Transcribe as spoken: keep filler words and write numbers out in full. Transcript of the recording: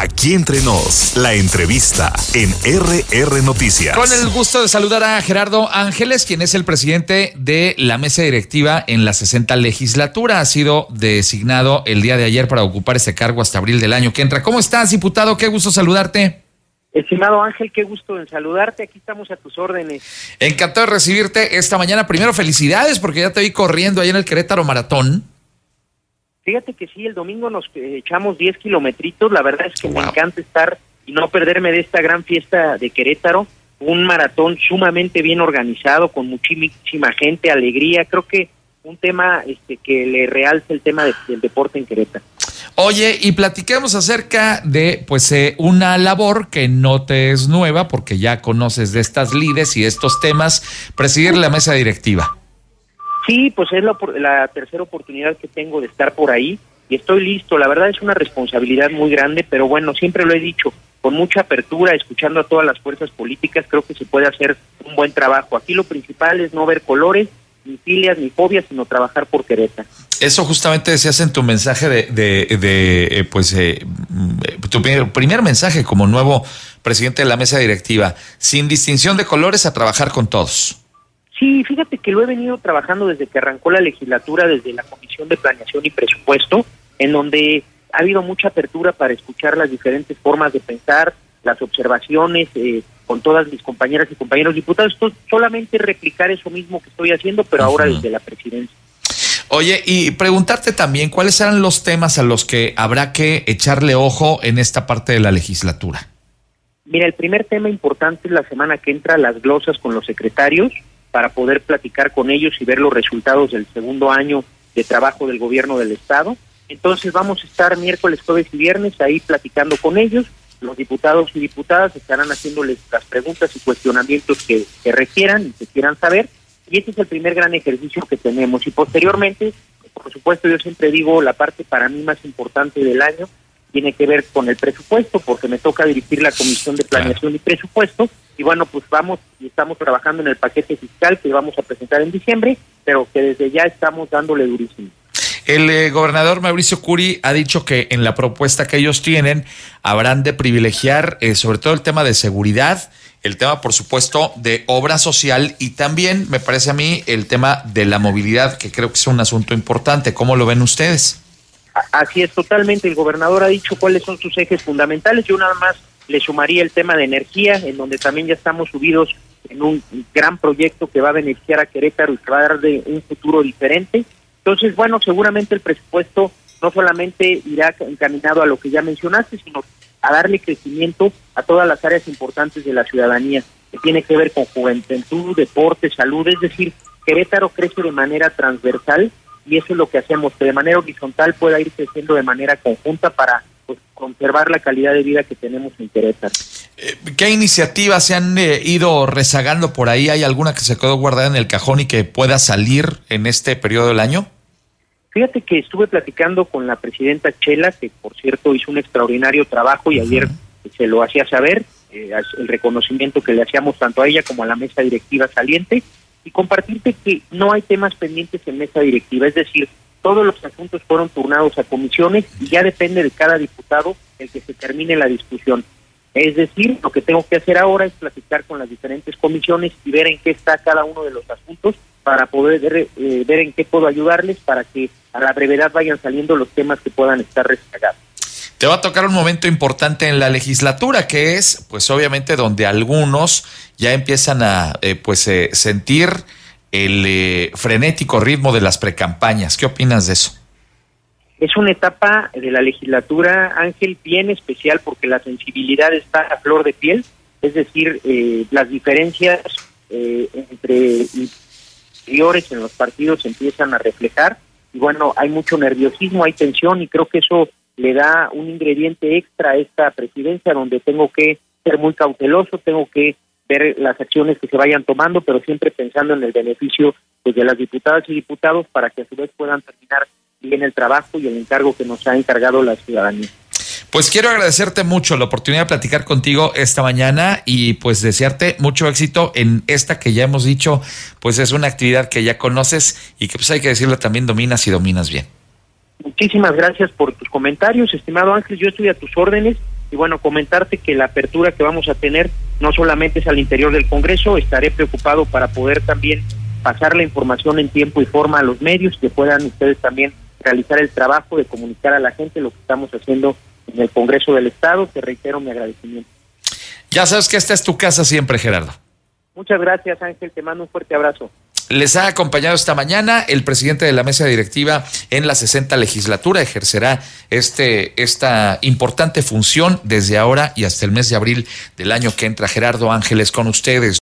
Aquí entre nos, la entrevista en R R Noticias. Con el gusto de saludar a Gerardo Ángeles, quien es el presidente de la mesa directiva en la sesenta legislatura. Ha sido designado el día de ayer para ocupar ese cargo hasta abril del año que entra. ¿Cómo estás, diputado? Qué gusto saludarte. Estimado Ángel, qué gusto en saludarte. Aquí estamos a tus órdenes. Encantado de recibirte esta mañana. Primero, felicidades porque ya te vi corriendo ahí en el Querétaro Maratón. Fíjate que sí, el domingo nos echamos diez kilometritos. La verdad es que Wow. me encanta estar y no perderme de esta gran fiesta de Querétaro. Un maratón sumamente bien organizado, con muchísima gente, alegría. Creo que un tema este, que le realza el tema de, del deporte en Querétaro. Oye, y platiquemos acerca de pues eh, una labor que no te es nueva, porque ya conoces de estas lides y de estos temas, presidir la mesa directiva. Sí, pues es la, la tercera oportunidad que tengo de estar por ahí y estoy listo. La verdad es una responsabilidad muy grande, pero bueno, siempre lo he dicho, con mucha apertura, escuchando a todas las fuerzas políticas, creo que se puede hacer un buen trabajo. Aquí lo principal es no ver colores, ni filias, ni fobias, sino trabajar por Querétaro. Eso justamente decías en tu mensaje de, de, de eh, pues, eh, tu primer, primer mensaje como nuevo presidente de la mesa directiva, sin distinción de colores, a trabajar con todos. Sí, fíjate que lo he venido trabajando desde que arrancó la legislatura, desde la Comisión de Planeación y Presupuesto, en donde ha habido mucha apertura para escuchar las diferentes formas de pensar, las observaciones, eh, con todas mis compañeras y compañeros diputados. Esto solamente replicar eso mismo que estoy haciendo, pero ahora uh-huh. desde la presidencia. Oye, y preguntarte también, ¿cuáles serán los temas a los que habrá que echarle ojo en esta parte de la legislatura? Mira, el primer tema importante es la semana que entra, las glosas con los secretarios, para poder platicar con ellos y ver los resultados del segundo año de trabajo del gobierno del estado. Entonces vamos a estar miércoles, jueves y viernes ahí platicando con ellos. Los diputados y diputadas estarán haciéndoles las preguntas y cuestionamientos que, que requieran y que quieran saber. Y este es el primer gran ejercicio que tenemos. Y posteriormente, por supuesto, yo siempre digo, la parte para mí más importante del año tiene que ver con el presupuesto, porque me toca dirigir la Comisión de Planeación claro. y Presupuesto. Y bueno, pues vamos y estamos trabajando en el paquete fiscal que vamos a presentar en diciembre, pero que desde ya estamos dándole durísimo. El eh, gobernador Mauricio Curi ha dicho que en la propuesta que ellos tienen habrán de privilegiar eh, sobre todo el tema de seguridad, el tema, por supuesto, de obra social y también, me parece a mí, el tema de la movilidad, que creo que es un asunto importante. ¿Cómo lo ven ustedes? Así es, totalmente. El gobernador ha dicho cuáles son sus ejes fundamentales. Yo nada más le sumaría el tema de energía, en donde también ya estamos subidos en un gran proyecto que va a beneficiar a Querétaro y que va a dar de un futuro diferente. Entonces, bueno, seguramente el presupuesto no solamente irá encaminado a lo que ya mencionaste, sino a darle crecimiento a todas las áreas importantes de la ciudadanía, que tiene que ver con juventud, deporte, salud. Es decir, Querétaro crece de manera transversal y eso es lo que hacemos, que de manera horizontal pueda ir creciendo de manera conjunta para pues, conservar la calidad de vida que tenemos en Querétaro. ¿Qué iniciativas se han eh, ido rezagando por ahí? ¿Hay alguna que se quedó guardada en el cajón y que pueda salir en este periodo del año? Fíjate que estuve platicando con la presidenta Chela, que por cierto hizo un extraordinario trabajo y uh-huh. ayer se lo hacía saber, eh, el reconocimiento que le hacíamos tanto a ella como a la mesa directiva saliente, y compartirte que no hay temas pendientes en mesa directiva, es decir, todos los asuntos fueron turnados a comisiones y ya depende de cada diputado el que se termine la discusión. Es decir, lo que tengo que hacer ahora es platicar con las diferentes comisiones y ver en qué está cada uno de los asuntos para poder ver, eh, ver en qué puedo ayudarles para que a la brevedad vayan saliendo los temas que puedan estar rezagados. Te va a tocar un momento importante en la legislatura, que es, pues obviamente, donde algunos ya empiezan a eh, pues eh, sentir el eh, frenético ritmo de las precampañas. ¿Qué opinas de eso? Es una etapa de la legislatura, Ángel, bien especial porque la sensibilidad está a flor de piel, es decir, eh, las diferencias eh, entre interiores en los partidos se empiezan a reflejar y bueno, hay mucho nerviosismo, hay tensión y creo que eso le da un ingrediente extra a esta presidencia donde tengo que ser muy cauteloso, tengo que ver las acciones que se vayan tomando, pero siempre pensando en el beneficio pues, de las diputadas y diputados para que a su vez puedan terminar bien el trabajo y el encargo que nos ha encargado la ciudadanía. Pues quiero agradecerte mucho la oportunidad de platicar contigo esta mañana y pues desearte mucho éxito en esta que ya hemos dicho, pues es una actividad que ya conoces y que pues hay que decirlo también dominas y dominas bien. Muchísimas gracias por tus comentarios, estimado Ángel, yo estoy a tus órdenes Y bueno, comentarte que la apertura que vamos a tener no solamente es al interior del Congreso, estaré preocupado para poder también pasar la información en tiempo y forma a los medios, que puedan ustedes también realizar el trabajo de comunicar a la gente lo que estamos haciendo en el Congreso del Estado. Te reitero mi agradecimiento. Ya sabes que esta es tu casa siempre, Gerardo. Muchas gracias, Ángel, te mando un fuerte abrazo. Les ha acompañado esta mañana el presidente de la mesa directiva en la sesenta legislatura. Ejercerá este, esta importante función desde ahora y hasta el mes de abril del año que entra. Gerardo Ángeles con ustedes.